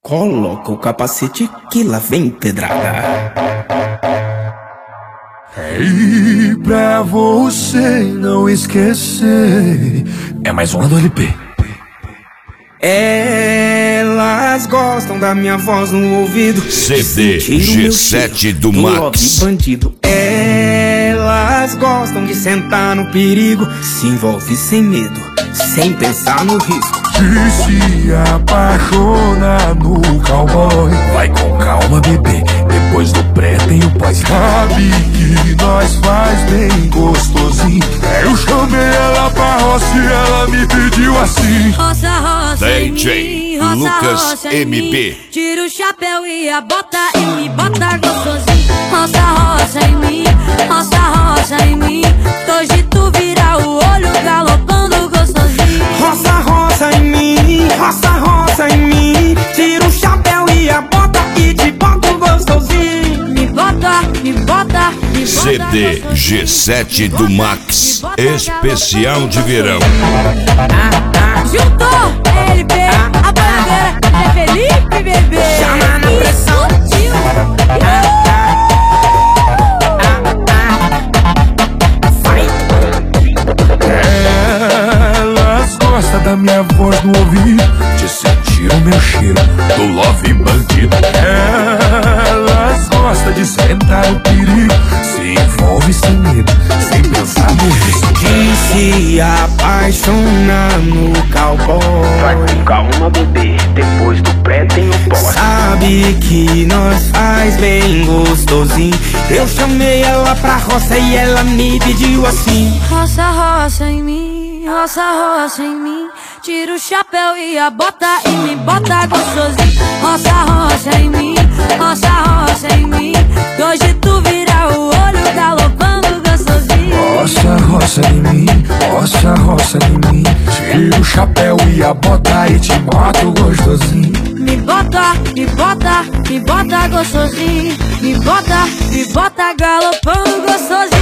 Coloca o capacete que lá vem pedrada. E pra você não esquecer, é mais uma do LP. Elas gostam da minha voz no ouvido, CD G7 do Max. Bandido. Elas gostam de sentar no perigo, se envolve sem medo, sem pensar no risco. E se apaixona no cowboy, vai com calma, bebê, depois do pré tem o pós. Sabe que nós faz bem gostosinho. Eu chamei ela pra roça e ela me pediu assim: roça, roça DJ Lucas MB. Tira o chapéu e a bota e me bota gostosinho. Roça, roça em mim, roça, roça em mim. Hoje tu vira o olho galopando gostosinho. Roça, roça em mim, roça, roça em mim. Tira o chapéu e a bota e te boto gostosinho. Me bota, me bota, me bota. CD G7 do Max, especial de verão. Juntou LP, a bandeira é Felipe, bebê. Chama na pressão. Elas gostam da minha voz no ouvido, de sentir o meu cheiro do love bandido. Elas gostam de sentar o perigo, se envolve sem medo, sem pensar no risco. E se apaixona no cowboy, vai com calma, bebê, depois do pré tem o pós. sabe que nós faz bem gostosinho. Eu chamei ela pra roça e ela me pediu assim: Roça, roça em mim, roça, roça em mim. Tira o chapéu e a bota e me bota gostosinho. Roça, roça em mim, roça, roça em mim. Hoje tu vira o olho galopando gostosinho. Roça, roça em mim, roça, roça em mim. Tira o chapéu e a bota e te boto gostosinho. Me bota, me bota, me bota gostosinho. Me bota galopando gostosinho.